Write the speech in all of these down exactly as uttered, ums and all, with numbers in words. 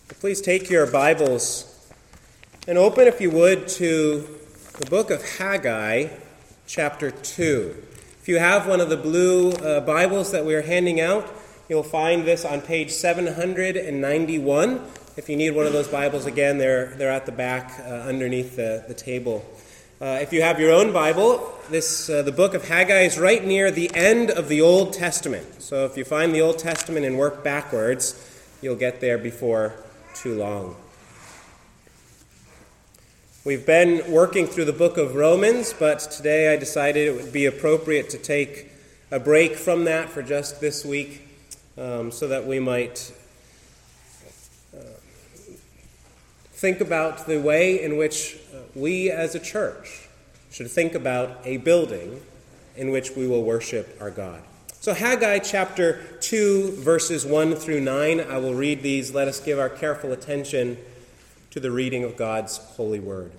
Please take your Bibles and open, if you would, to the book of Haggai, chapter two. If you have one of the blue uh, Bibles that we are handing out, you'll find this on page seven hundred ninety-one. If you need one of those Bibles, again, they're, they're at the back uh, underneath the, the table. Uh, if you have your own Bible, this uh, the book of Haggai is right near the end of the Old Testament. So if you find the Old Testament and work backwards, you'll get there before too long. We've been working through the book of Romans, but today I decided it would be appropriate to take a break from that for just this week um, so that we might uh, think about the way in which we as a church should think about a building in which we will worship our God. So Haggai chapter two, verses one through nine, I will read these. Let us give our careful attention to the reading of God's holy word.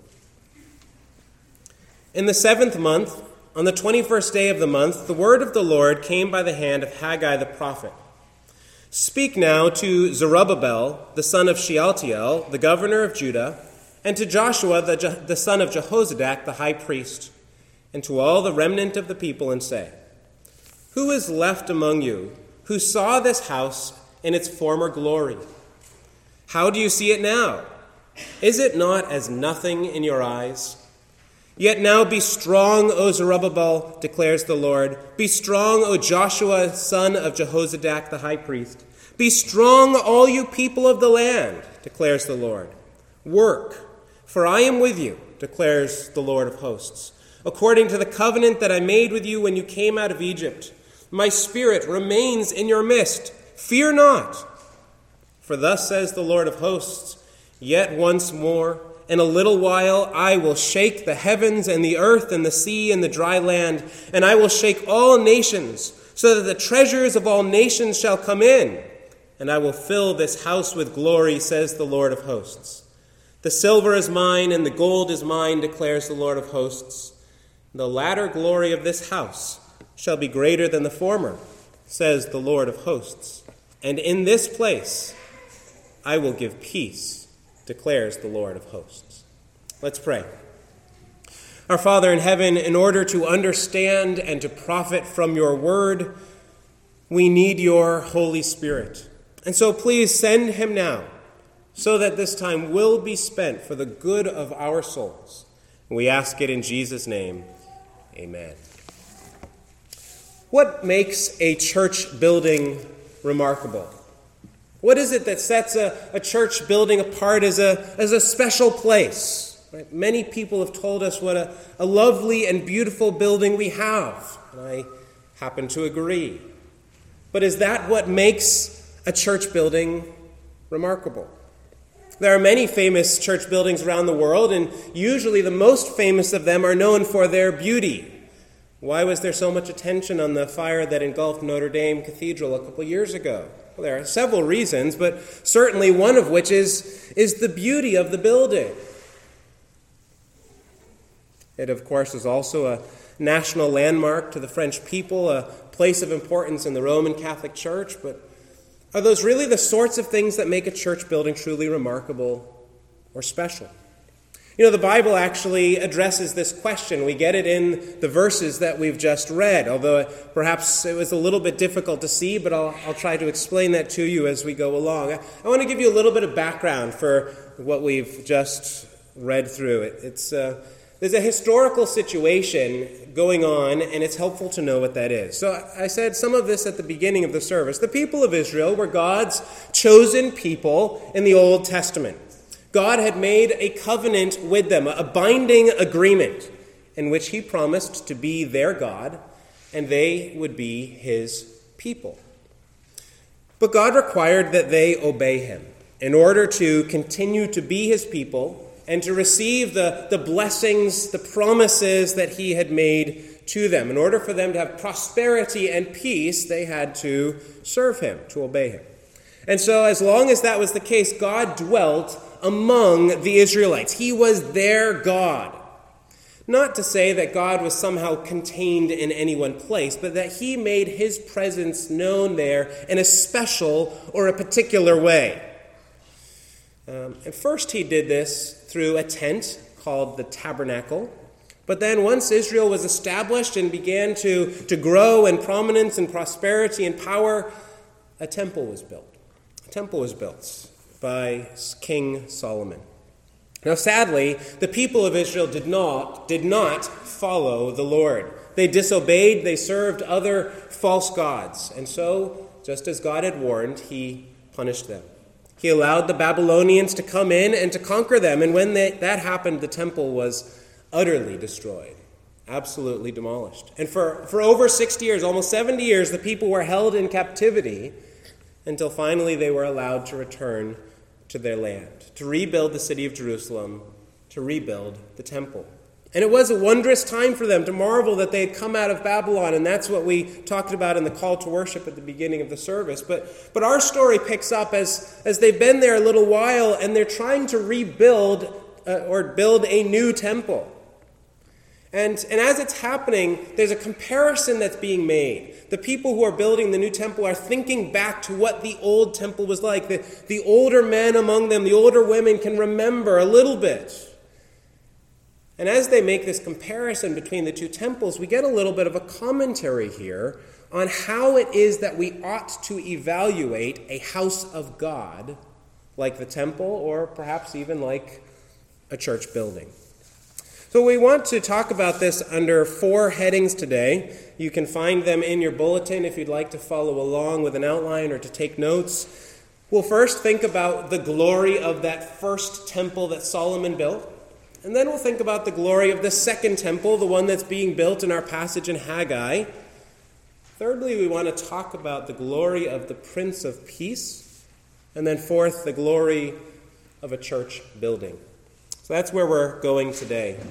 In the seventh month, on the twenty-first day of the month, the word of the Lord came by the hand of Haggai the prophet. Speak now to Zerubbabel, the son of Shealtiel, the governor of Judah, and to Joshua, the, Je- the son of Jehozadak, the high priest, and to all the remnant of the people, and say, who is left among you who saw this house in its former glory? How do you see it now? Is it not as nothing in your eyes? Yet now be strong, O Zerubbabel, declares the Lord. Be strong, O Joshua, son of Jehozadak, the high priest. Be strong, all you people of the land, declares the Lord. Work, for I am with you, declares the Lord of hosts. According to the covenant that I made with you when you came out of Egypt, my spirit remains in your midst. Fear not. For thus says the Lord of hosts, yet once more, in a little while, I will shake the heavens and the earth and the sea and the dry land, and I will shake all nations, so that the treasures of all nations shall come in, and I will fill this house with glory, says the Lord of hosts. The silver is mine and the gold is mine, declares the Lord of hosts. The latter glory of this house shall be greater than the former, says the Lord of hosts. And in this place I will give peace, declares the Lord of hosts. Let's pray. Our Father in heaven, in order to understand and to profit from your word, we need your Holy Spirit. And so please send him now, so that this time will be spent for the good of our souls. And we ask it in Jesus' name. Amen. What makes a church building remarkable? What is it that sets a, a church building apart as a, as a special place? Right? Many people have told us what a, a lovely and beautiful building we have, and I happen to agree. But is that what makes a church building remarkable? There are many famous church buildings around the world, and usually the most famous of them are known for their beauty. Why was there so much attention on the fire that engulfed Notre Dame Cathedral a couple years ago? Well, there are several reasons, but certainly one of which is, is the beauty of the building. It, of course, is also a national landmark to the French people, a place of importance in the Roman Catholic Church, but are those really the sorts of things that make a church building truly remarkable or special? You know, the Bible actually addresses this question. We get it in the verses that we've just read, although perhaps it was a little bit difficult to see, but I'll, I'll try to explain that to you as we go along. I, I want to give you a little bit of background for what we've just read through. It, it's uh, there's a historical situation going on, and it's helpful to know what that is. So I said some of this at the beginning of the service. The people of Israel were God's chosen people in the Old Testament. God had made a covenant with them, a binding agreement in which he promised to be their God, and they would be his people. But God required that they obey him in order to continue to be his people and to receive the, the blessings, the promises that he had made to them. In order for them to have prosperity and peace, they had to serve him, to obey him. And so as long as that was the case, God dwelt among the Israelites. He was their God. Not to say that God was somehow contained in any one place, but that he made his presence known there in a special or a particular way. Um, and first he did this through a tent called the tabernacle. But then once Israel was established and began to, to grow in prominence and prosperity and power, a temple was built. A temple was built by King Solomon. Now sadly, the people of Israel did not, did not follow the Lord. They disobeyed, they served other false gods. And so, just as God had warned, he punished them. He allowed the Babylonians to come in and to conquer them. And when they, that happened, the temple was utterly destroyed, absolutely demolished. And for, for over sixty years, almost seventy years, the people were held in captivity until finally they were allowed to return to their land, to rebuild the city of Jerusalem, to rebuild the temple. And it was a wondrous time for them to marvel that they had come out of Babylon, and that's what we talked about in the call to worship at the beginning of the service. But, but our story picks up as, as they've been there a little while, and they're trying to rebuild uh, or build a new temple. And, and as it's happening, there's a comparison that's being made. The people who are building the new temple are thinking back to what the old temple was like. The, the older men among them, the older women can remember a little bit. And as they make this comparison between the two temples, we get a little bit of a commentary here on how it is that we ought to evaluate a house of God, like the temple, or perhaps even like a church building. So we want to talk about this under four headings today. You can find them in your bulletin if you'd like to follow along with an outline or to take notes. We'll first think about the glory of that first temple that Solomon built. And then we'll think about the glory of the second temple, the one that's being built in our passage in Haggai. Thirdly, we want to talk about the glory of the Prince of Peace. And then fourth, the glory of a church building. So that's where we're going today.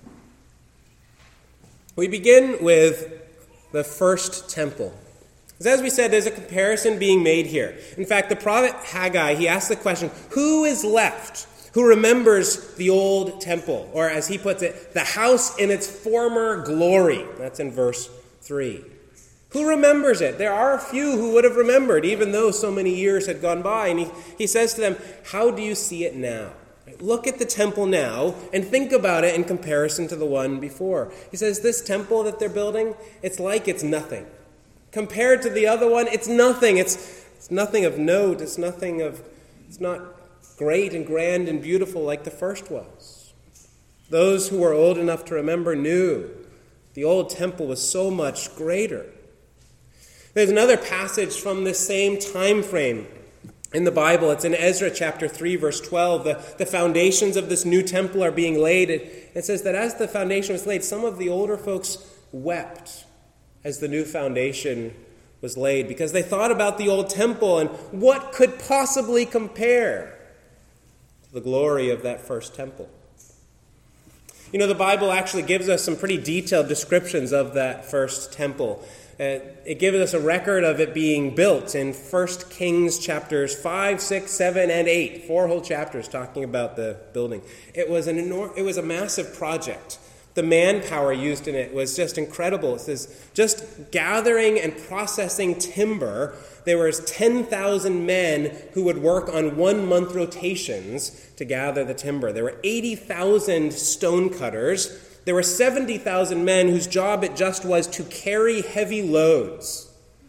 We begin with the first temple. As we said, there's a comparison being made here. In fact, the prophet Haggai, he asks the question, who is left? Who remembers the old temple? Or as he puts it, the house in its former glory. That's in verse three. Who remembers it? There are a few who would have remembered, even though so many years had gone by. And he, he says to them, how do you see it now? Look at the temple now and think about it in comparison to the one before. He says, this temple that they're building, it's like it's nothing. Compared to the other one, it's nothing. It's, it's nothing of note. It's nothing of, it's not great and grand and beautiful like the first was. Those who were old enough to remember knew the old temple was so much greater. There's another passage from this same time frame in the Bible. It's in Ezra chapter three, verse twelve. The, the foundations of this new temple are being laid. It, it says that as the foundation was laid, some of the older folks wept as the new foundation was laid because they thought about the old temple and what could possibly compare to the glory of that first temple. You know, the Bible actually gives us some pretty detailed descriptions of that first temple. Uh, it gives us a record of it being built in First Kings chapters five, six, seven, and eight. Four whole chapters talking about the building. It was an enormous, it was a massive project. The manpower used in it was just incredible. It says just gathering and processing timber, there was ten thousand men who would work on one-month rotations to gather the timber. There were eighty thousand stone cutters. There were seventy thousand men whose job it just was to carry heavy loads.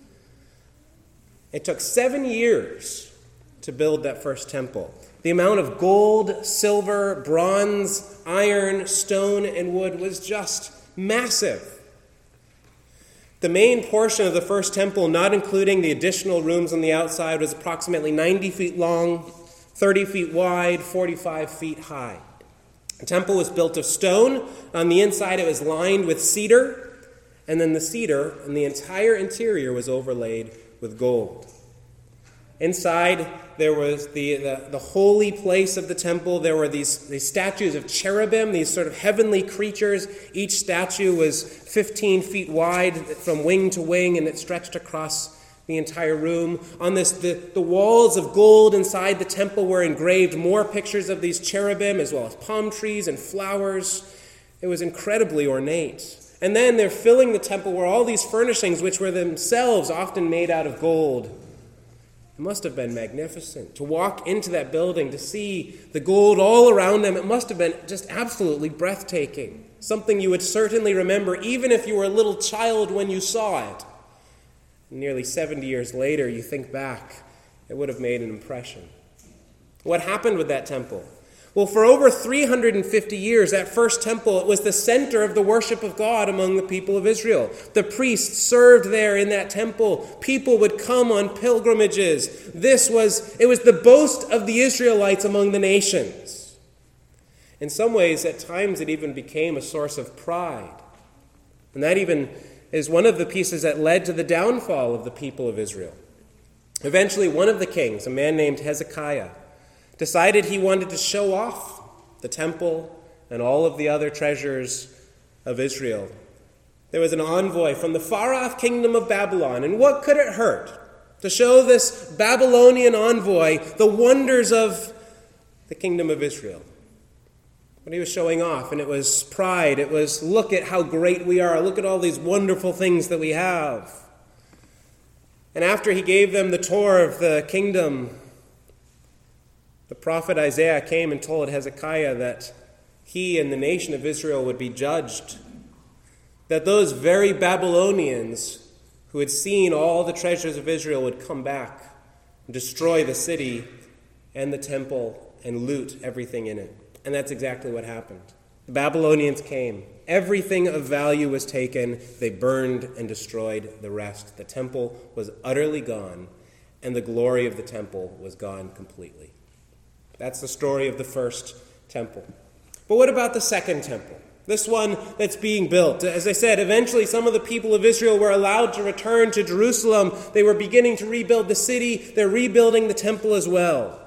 It took seven years to build that first temple. The amount of gold, silver, bronze, iron, stone, and wood was just massive. The main portion of the first temple, not including the additional rooms on the outside, was approximately ninety feet long, thirty feet wide, forty-five feet high. The temple was built of stone. On the inside, it was lined with cedar. And then the cedar and the entire interior was overlaid with gold. Inside, there was the, the, the holy place of the temple. There were these, these statues of cherubim, these sort of heavenly creatures. Each statue was fifteen feet wide from wing to wing, and it stretched across the entire room. On this, the, the walls of gold inside the temple were engraved more pictures of these cherubim, as well as palm trees and flowers. It was incredibly ornate. And then they're filling the temple where all these furnishings, which were themselves often made out of gold, It must have been magnificent. To walk into that building, to see the gold all around them, it must have been just absolutely breathtaking. Something you would certainly remember, even if you were a little child when you saw it. Nearly seventy years later, you think back, it would have made an impression. What happened with that temple? Well, for over three hundred fifty years, that first temple, it was the center of the worship of God among the people of Israel. The priests served there in that temple. People would come on pilgrimages. This was, it was the boast of the Israelites among the nations. In some ways, at times, it even became a source of pride. And that even is one of the pieces that led to the downfall of the people of Israel. Eventually, one of the kings, a man named Hezekiah, decided he wanted to show off the temple and all of the other treasures of Israel. There was an envoy from the far-off kingdom of Babylon, and what could it hurt to show this Babylonian envoy the wonders of the kingdom of Israel? But he was showing off, and it was pride. It was, look at how great we are. Look at all these wonderful things that we have. And after he gave them the tour of the kingdom, the prophet Isaiah came and told Hezekiah that he and the nation of Israel would be judged. That those very Babylonians who had seen all the treasures of Israel would come back and destroy the city and the temple and loot everything in it. And that's exactly what happened. The Babylonians came. Everything of value was taken. They burned and destroyed the rest. The temple was utterly gone, and the glory of the temple was gone completely. That's the story of the first temple. But what about the second temple? This one that's being built. As I said, eventually some of the people of Israel were allowed to return to Jerusalem. They were beginning to rebuild the city. They're rebuilding the temple as well.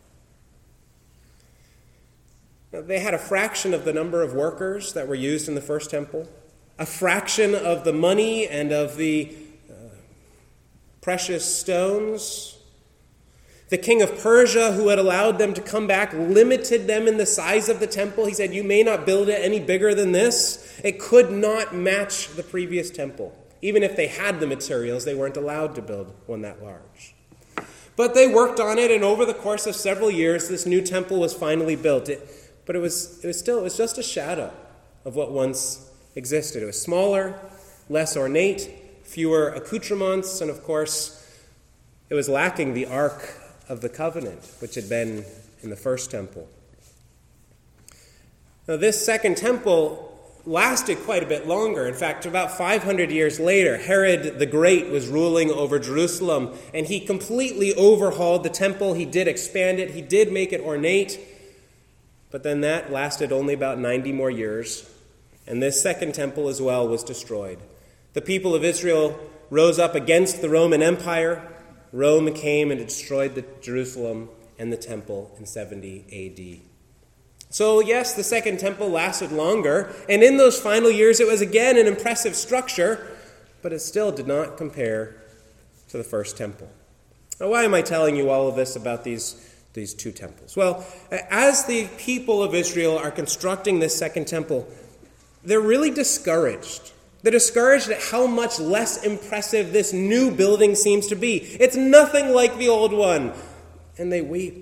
Now, they had a fraction of the number of workers that were used in the first temple, a fraction of the money and of the uh, precious stones. The king of Persia, who had allowed them to come back, limited them in the size of the temple. He said, you may not build it any bigger than this. It could not match the previous temple. Even if they had the materials, they weren't allowed to build one that large. But they worked on it, and over the course of several years, this new temple was finally built. It, but it was, it was still, it was just a shadow of what once existed. It was smaller, less ornate, fewer accoutrements, and of course, it was lacking the Ark of the Covenant, which had been in the first temple. Now, this second temple lasted quite a bit longer. In fact, about five hundred years later, Herod the Great was ruling over Jerusalem, and he completely overhauled the temple. He did expand it. He did make it ornate. But then that lasted only about ninety more years, and this second temple as well was destroyed. The people of Israel rose up against the Roman Empire. Rome came and destroyed the Jerusalem and the temple in seventy A D. So yes, the second temple lasted longer, and in those final years it was again an impressive structure, but it still did not compare to the first temple. Now, why am I telling you all of this about these, these two temples? Well, as the people of Israel are constructing this second temple, they're really discouraged. They're discouraged at how much less impressive this new building seems to be. It's nothing like the old one. And they weep.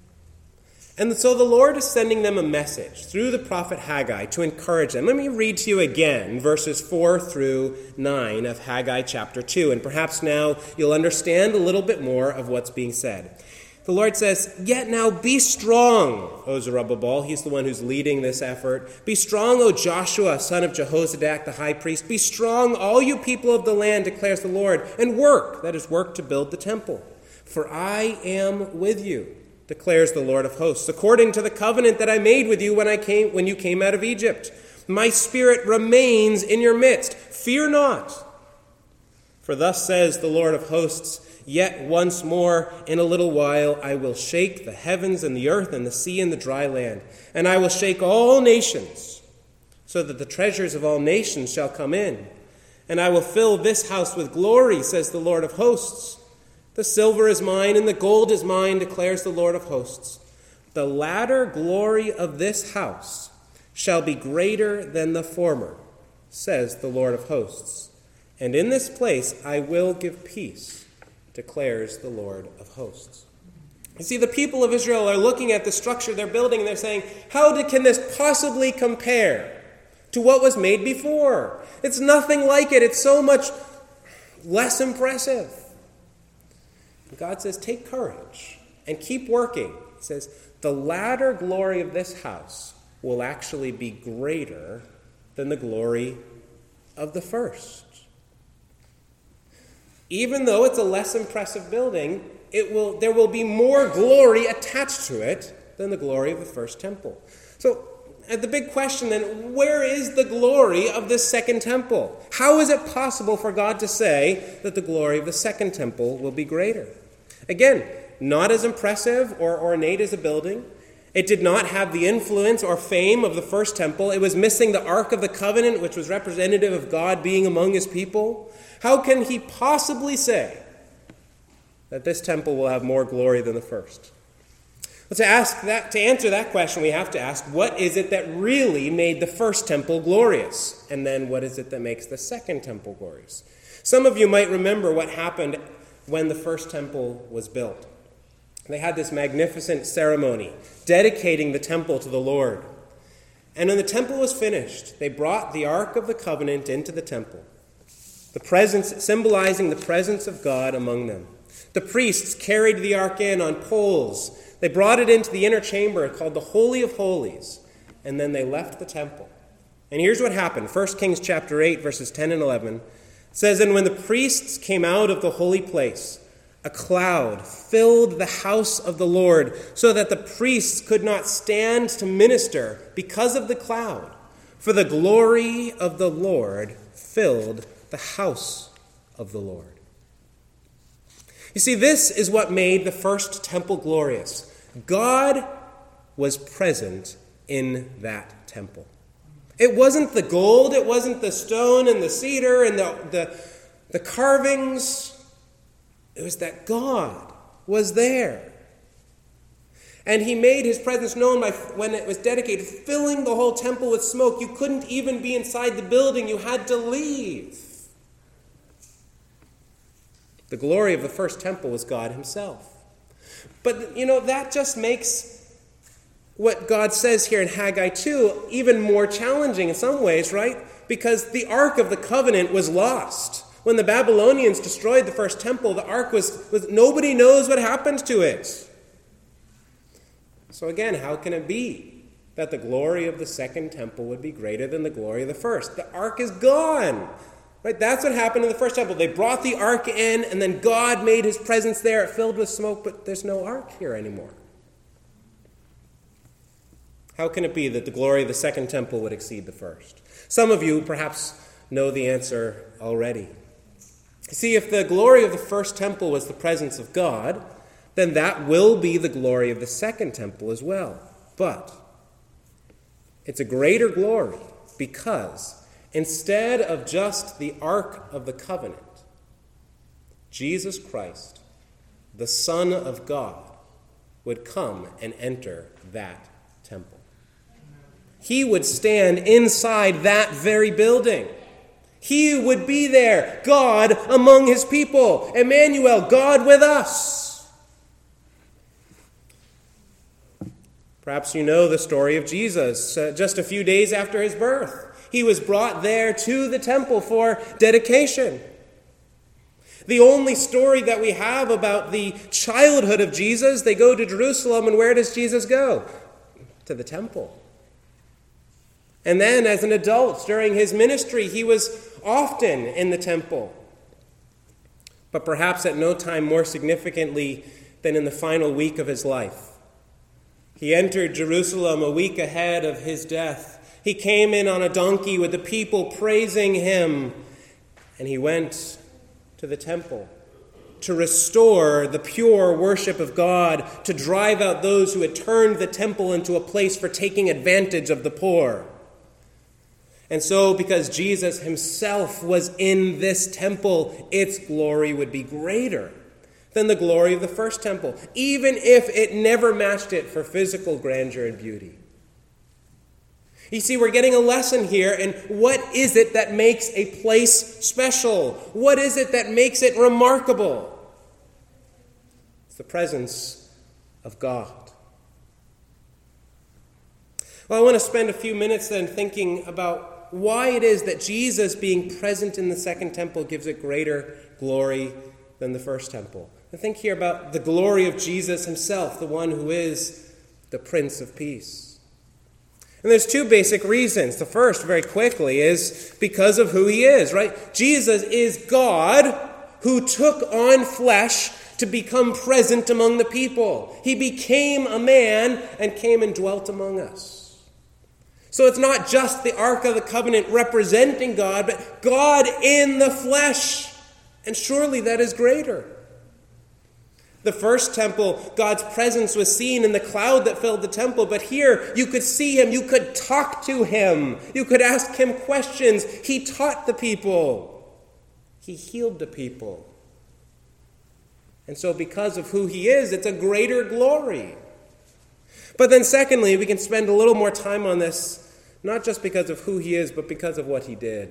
And so the Lord is sending them a message through the prophet Haggai to encourage them. Let me read to you again verses four through nine of Haggai chapter two. And perhaps now you'll understand a little bit more of what's being said. The Lord says, "Yet now be strong, O Zerubbabel." He's the one who's leading this effort. "Be strong, O Joshua, son of Jehozadak, the high priest. Be strong, all you people of the land, declares the Lord, and work," that is, work to build the temple. "For I am with you, declares the Lord of hosts, according to the covenant that I made with you when I came, when you came out of Egypt. My spirit remains in your midst. Fear not. For thus says the Lord of hosts, yet once more in a little while I will shake the heavens and the earth and the sea and the dry land, and I will shake all nations, so that the treasures of all nations shall come in. And I will fill this house with glory, says the Lord of hosts. The silver is mine and the gold is mine, declares the Lord of hosts. The latter glory of this house shall be greater than the former, says the Lord of hosts. And in this place I will give peace, declares the Lord of hosts. You see, the people of Israel are looking at the structure they're building and they're saying, how did, can this possibly compare to what was made before? It's nothing like it. It's so much less impressive. God says, take courage and keep working. He says, the latter glory of this house will actually be greater than the glory of the first. Even though it's a less impressive building, it will there will be more glory attached to it than the glory of the first temple. So, uh, the big question then, where is the glory of this second temple? How is it possible for God to say that the glory of the second temple will be greater? Again, not as impressive or ornate as a building. It did not have the influence or fame of the first temple. It was missing the Ark of the Covenant, which was representative of God being among his people. How can he possibly say that this temple will have more glory than the first? Well, to ask that, to answer that question, we have to ask, what is it that really made the first temple glorious? And then what is it that makes the second temple glorious? Some of you might remember what happened when the first temple was built. They had this magnificent ceremony dedicating the temple to the Lord. And when the temple was finished, they brought the Ark of the Covenant into the temple, the presence, symbolizing the presence of God among them. The priests carried the ark in on poles. They brought it into the inner chamber called the Holy of Holies, and then they left the temple. And here's what happened. First Kings chapter eight, verses ten and eleven says, and when the priests came out of the holy place, a cloud filled the house of the Lord, so that the priests could not stand to minister because of the cloud, for the glory of the Lord filled the house of the Lord. You see, this is what made the first temple glorious. God was present in that temple. It wasn't the gold, it wasn't the stone and the cedar and the, the, the carvings. It was that God was there. And he made his presence known by when it was dedicated, filling the whole temple with smoke. You couldn't even be inside the building. You had to leave. The glory of the first temple was God himself. But, you know, that just makes what God says here in Haggai two even more challenging in some ways, right? Because the Ark of the Covenant was lost. When the Babylonians destroyed the first temple, the Ark was, was nobody knows what happened to it. So again, how can it be that the glory of the second temple would be greater than the glory of the first? The Ark is gone. Right? That's what happened in the first temple. They brought the ark in, and then God made his presence there. It filled with smoke, but there's no ark here anymore. How can it be that the glory of the second temple would exceed the first? Some of you perhaps know the answer already. See, if the glory of the first temple was the presence of God, then that will be the glory of the second temple as well. But it's a greater glory because instead of just the Ark of the Covenant, Jesus Christ, the Son of God, would come and enter that temple. He would stand inside that very building. He would be there, God among his people. Emmanuel, God with us. Perhaps you know the story of Jesus. Uh, just a few days after his birth, he was brought there to the temple for dedication. The only story that we have about the childhood of Jesus, they go to Jerusalem, and where does Jesus go? To the temple. And then as an adult, during his ministry, he was often in the temple. But perhaps at no time more significantly than in the final week of his life. He entered Jerusalem a week ahead of his death. He came in on a donkey with the people praising him. And he went to the temple to restore the pure worship of God, to drive out those who had turned the temple into a place for taking advantage of the poor. And so, because Jesus himself was in this temple, its glory would be greater than the glory of the first temple, even if it never matched it for physical grandeur and beauty. You see, we're getting a lesson here in what is it that makes a place special? What is it that makes it remarkable? the presence of God. Well, I want to spend a few minutes then thinking about why it is that Jesus being present in the second temple gives it greater glory than the first temple. And think here about the glory of Jesus himself, the one who is the Prince of Peace. And there's two basic reasons. The first, very quickly, is because of who he is, right? Jesus is God who took on flesh to become present among the people. He became a man and came and dwelt among us. So it's not just the Ark of the Covenant representing God, but God in the flesh. And surely that is greater. The first temple, God's presence was seen in the cloud that filled the temple. But here, you could see him. You could talk to him. You could ask him questions. He taught the people. He healed the people. And so because of who he is, it's a greater glory. But then secondly, we can spend a little more time on this, not just because of who he is, but because of what he did.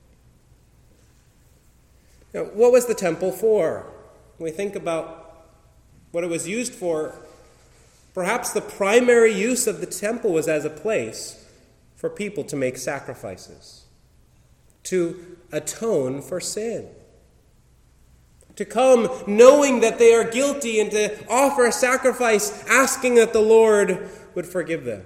Now, what was the temple for? When we think about what it was used for, perhaps the primary use of the temple was as a place for people to make sacrifices, to atone for sin. To come knowing that they are guilty and to offer a sacrifice asking that the Lord would forgive them.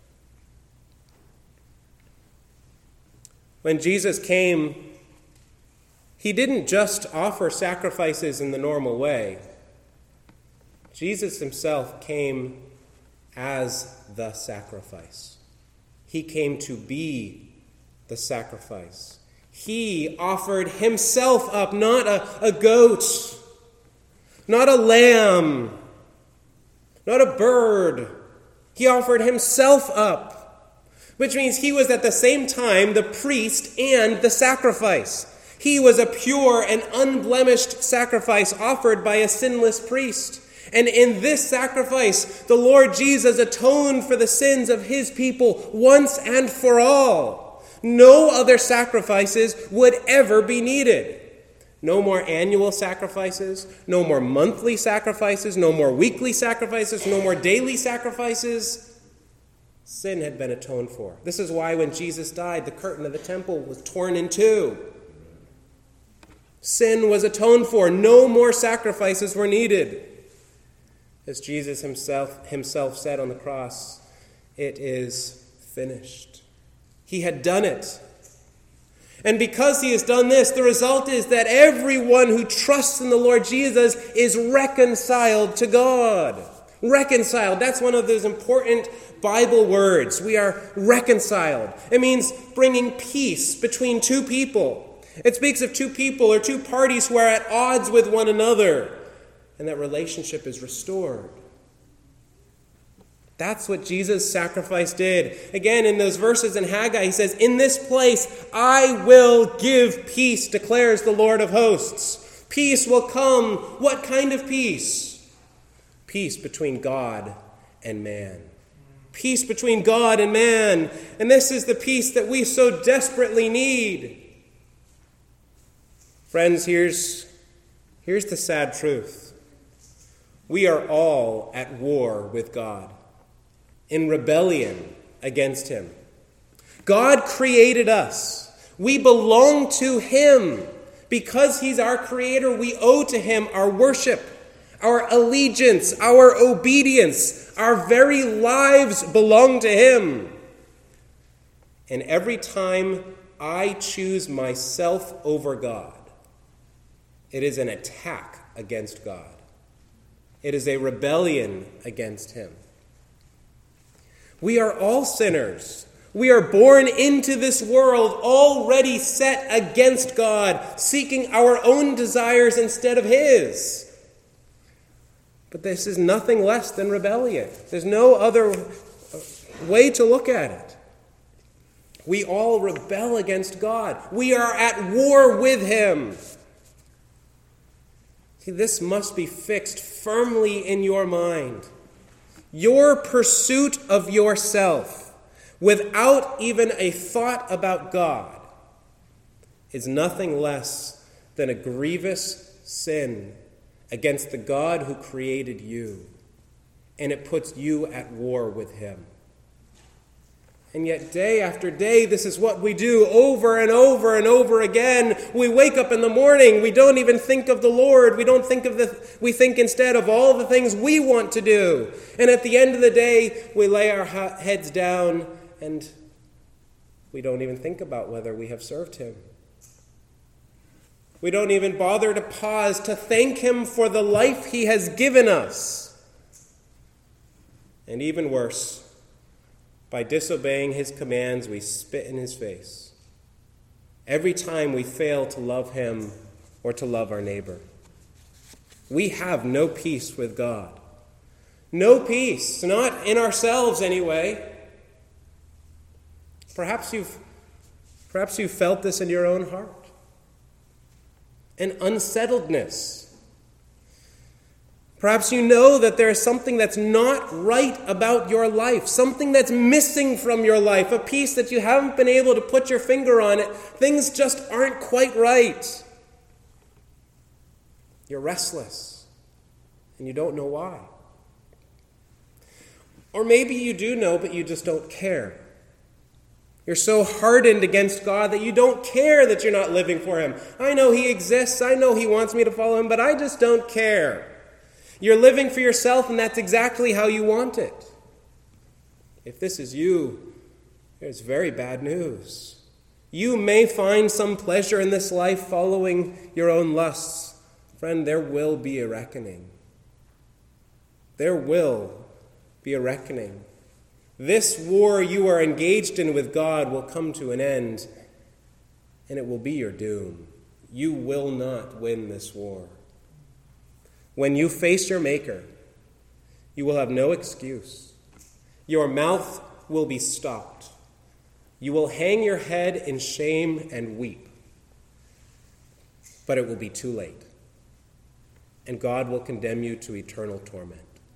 When Jesus came, he didn't just offer sacrifices in the normal way. Jesus himself came as the sacrifice. He came to be the sacrifice. He offered himself up, not a, a goat, not a lamb, not a bird. He offered himself up, which means he was at the same time the priest and the sacrifice. He was a pure and unblemished sacrifice offered by a sinless priest. And in this sacrifice, the Lord Jesus atoned for the sins of his people once and for all. No other sacrifices would ever be needed. No more annual sacrifices, no more monthly sacrifices, no more weekly sacrifices, no more daily sacrifices. Sin had been atoned for. This is why when Jesus died, the curtain of the temple was torn in two. Sin was atoned for. No more sacrifices were needed. As Jesus himself, himself said on the cross, it is finished. He had done it. And because he has done this, the result is that everyone who trusts in the Lord Jesus is reconciled to God. Reconciled. That's one of those important Bible words. We are reconciled. It means bringing peace between two people. It speaks of two people or two parties who are at odds with one another, and that relationship is restored. That's what Jesus' sacrifice did. Again, in those verses in Haggai, he says, "In this place I will give peace, declares the Lord of hosts." Peace will come. What kind of peace? Peace between God and man. Peace between God and man. And this is the peace that we so desperately need. Friends, here's, here's the sad truth. We are all at war with God, in rebellion against him. God created us. We belong to him. Because he's our creator, we owe to him our worship, our allegiance, our obedience. Our very lives belong to him. And every time I choose myself over God, it is an attack against God. It is a rebellion against him. We are all sinners. We are born into this world already set against God, seeking our own desires instead of his. But this is nothing less than rebellion. There's no other way to look at it. We all rebel against God. We are at war with him. See, this must be fixed firmly in your mind. Your pursuit of yourself, without even a thought about God, is nothing less than a grievous sin against the God who created you, and it puts you at war with him. And yet day after day, this is what we do over and over and over again. We wake up in the morning, we don't even think of the Lord. We don't think of the, we think instead of all the things we want to do. And at the end of the day, we lay our heads down and we don't even think about whether we have served him. We don't even bother to pause to thank him for the life he has given us. And even worse, by disobeying his commands, we spit in his face every time we fail to love him or to love our neighbor. We have no peace with God. No peace, not in ourselves anyway. Perhaps you've, perhaps you've felt this in your own heart. An unsettledness. Perhaps you know that there is something that's not right about your life, something that's missing from your life, a piece that you haven't been able to put your finger on it. Things just aren't quite right. You're restless, and you don't know why. Or maybe you do know, but you just don't care. You're so hardened against God that you don't care that you're not living for him. I know he exists. I know he wants me to follow him, but I just don't care. You're living for yourself, and that's exactly how you want it. If this is you, there's very bad news. You may find some pleasure in this life following your own lusts. Friend, there will be a reckoning. There will be a reckoning. This war you are engaged in with God will come to an end, and it will be your doom. You will not win this war. When you face your Maker, you will have no excuse. Your mouth will be stopped. You will hang your head in shame and weep. But it will be too late, and God will condemn you to eternal torment.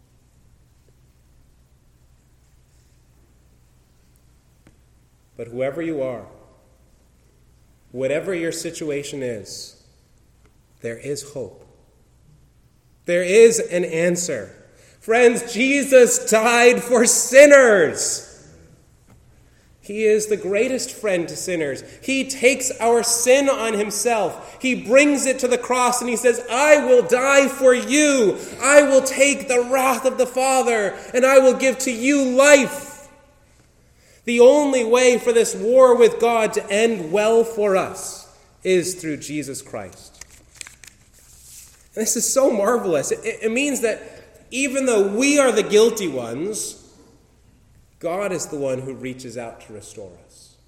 But whoever you are, whatever your situation is, there is hope. There is an answer. Friends, Jesus died for sinners. He is the greatest friend to sinners. He takes our sin on himself. He brings it to the cross and he says, I will die for you. I will take the wrath of the Father and I will give to you life. The only way for this war with God to end well for us is through Jesus Christ. And this is so marvelous. It, it means that even though we are the guilty ones, God is the one who reaches out to restore us.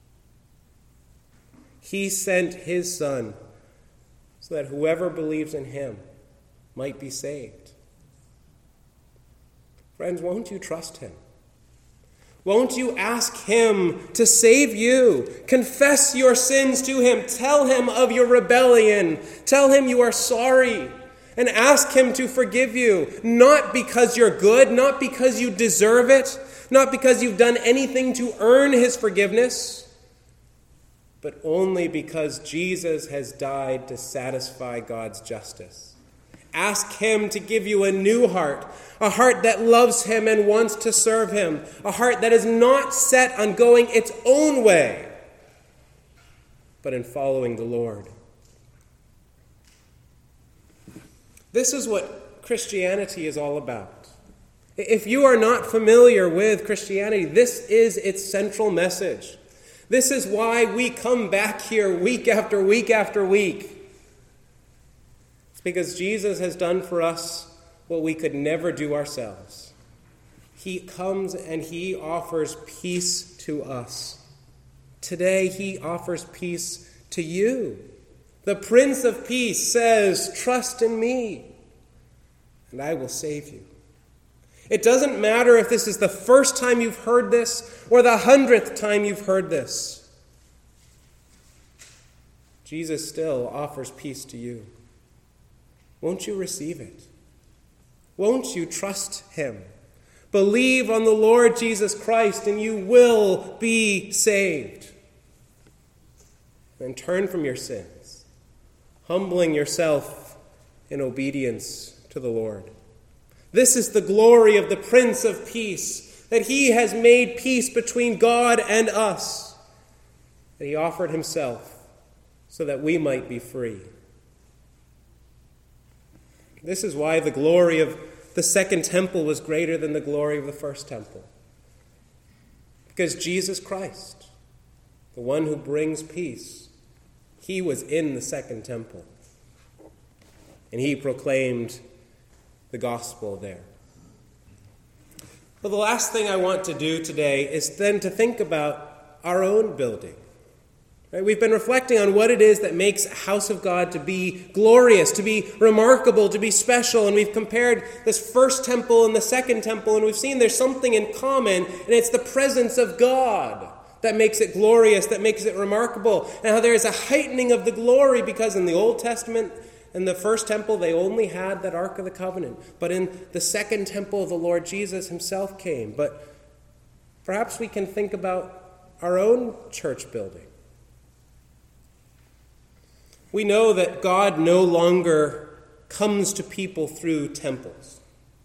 He sent his Son so that whoever believes in him might be saved. Friends, won't you trust him? Won't you ask him to save you? Confess your sins to him. Tell him of your rebellion. Tell him you are sorry. And ask him to forgive you. Not because you're good, not because you deserve it, not because you've done anything to earn his forgiveness, but only because Jesus has died to satisfy God's justice. Ask him to give you a new heart, a heart that loves him and wants to serve him, a heart that is not set on going its own way, but in following the Lord. This is what Christianity is all about. If you are not familiar with Christianity, this is its central message. This is why we come back here week after week after week. It's because Jesus has done for us what we could never do ourselves. He comes and he offers peace to us. Today he offers peace to you. The Prince of Peace says, trust in me, and I will save you. It doesn't matter if this is the first time you've heard this or the hundredth time you've heard this. Jesus still offers peace to you. Won't you receive it? Won't you trust him? Believe on the Lord Jesus Christ and you will be saved. Then turn from your sins, humbling yourself in obedience to the Lord. This is the glory of the Prince of Peace, that he has made peace between God and us, that he offered himself so that we might be free. This is why the glory of the second temple was greater than the glory of the first temple. Because Jesus Christ, the one who brings peace, he was in the second temple. And he proclaimed the gospel there. But the last thing I want to do today is then to think about our own building. Right? We've been reflecting on what it is that makes a house of God to be glorious, to be remarkable, to be special. And we've compared this first temple and the second temple, and we've seen there's something in common, and it's the presence of God that makes it glorious, that makes it remarkable. And how there is a heightening of the glory, because in the Old Testament, in the first temple, they only had that Ark of the Covenant. But in the second temple, the Lord Jesus himself came. But perhaps we can think about our own church building. We know that God no longer comes to people through temples.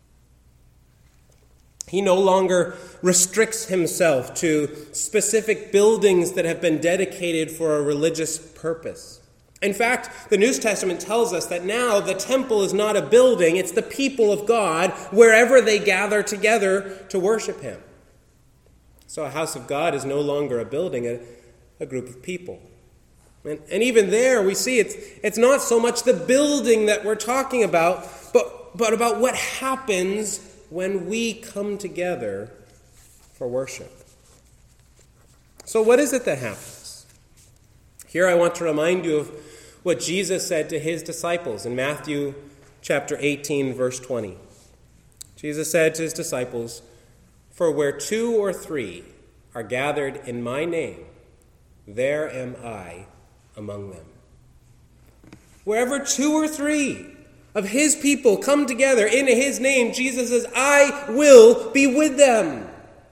He no longer restricts himself to specific buildings that have been dedicated for a religious purpose. In fact, the New Testament tells us that now the temple is not a building, it's the people of God wherever they gather together to worship him. So a house of God is no longer a building, a, a group of people. And, and even there we see it's, it's not so much the building that we're talking about, but, but about what happens when we come together for worship. So what is it that happens? Here I want to remind you of what Jesus said to his disciples in Matthew chapter eighteen, verse twenty. Jesus said to his disciples, "For where two or three are gathered in my name, there am I among them." Wherever two or three of his people come together in his name, Jesus says, I will be with them.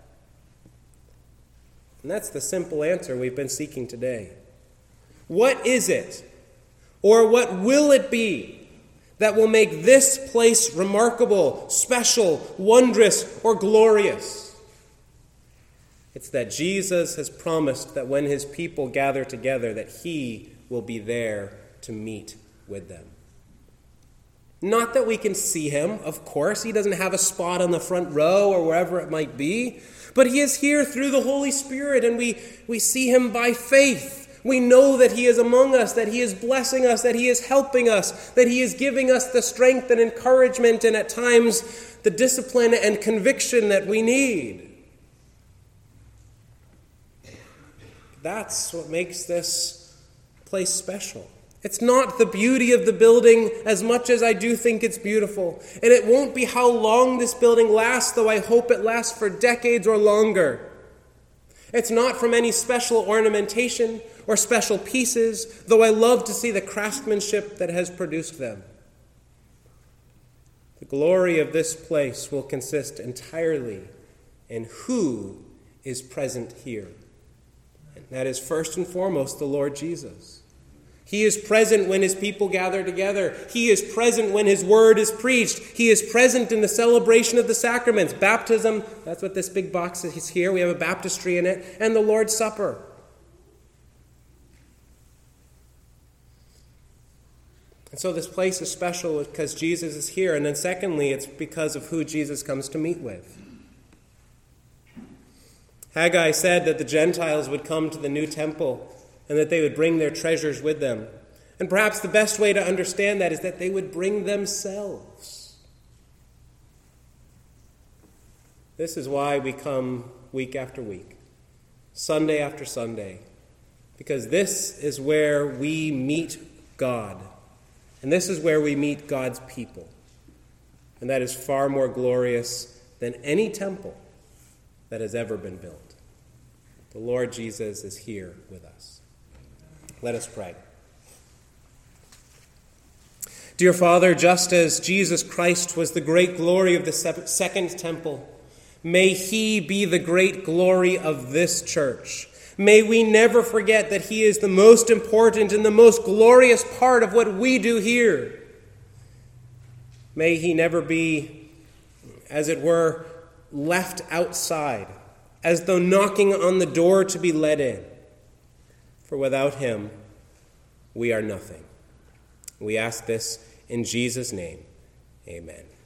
And that's the simple answer we've been seeking today. What is it, or what will it be, that will make this place remarkable, special, wondrous, or glorious? It's that Jesus has promised that when his people gather together, that he will be there to meet with them. Not that we can see him, of course. He doesn't have a spot on the front row or wherever it might be. But he is here through the Holy Spirit, and we, we see him by faith. We know that he is among us, that he is blessing us, that he is helping us, that he is giving us the strength and encouragement and at times the discipline and conviction that we need. That's what makes this place special. It's not the beauty of the building as much as I do think it's beautiful. And it won't be how long this building lasts, though I hope it lasts for decades or longer. It's not from any special ornamentation or special pieces, though I love to see the craftsmanship that has produced them. The glory of this place will consist entirely in who is present here. And that is first and foremost the Lord Jesus. He is present when his people gather together. He is present when his word is preached. He is present in the celebration of the sacraments. Baptism, that's what this big box is here. We have a baptistry in it. And the Lord's Supper. And so this place is special because Jesus is here. And then secondly, it's because of who Jesus comes to meet with. Haggai said that the Gentiles would come to the new temple and that they would bring their treasures with them. And perhaps the best way to understand that is that they would bring themselves. This is why we come week after week, Sunday after Sunday, because this is where we meet God. And this is where we meet God's people. And that is far more glorious than any temple that has ever been built. The Lord Jesus is here with us. Let us pray. Dear Father, just as Jesus Christ was the great glory of the second temple, may he be the great glory of this church. May we never forget that he is the most important and the most glorious part of what we do here. May he never be, as it were, left outside, as though knocking on the door to be let in. For without him, we are nothing. We ask this in Jesus' name. Amen.